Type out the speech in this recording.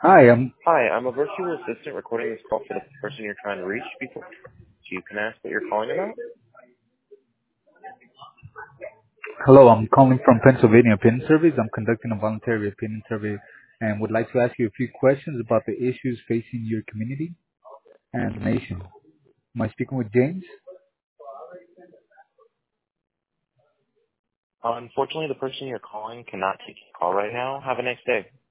Hi, Hi, I'm a virtual assistant recording this call for the person you're trying to reach. Before you can ask what you're calling about. hello. I'm calling from Pennsylvania Opinion Surveys. I'm conducting a voluntary opinion survey and would like to ask you a few questions about the issues facing your community and the nation. Am I speaking with James? Unfortunately, the person you're calling cannot take your call right now. Have a nice day.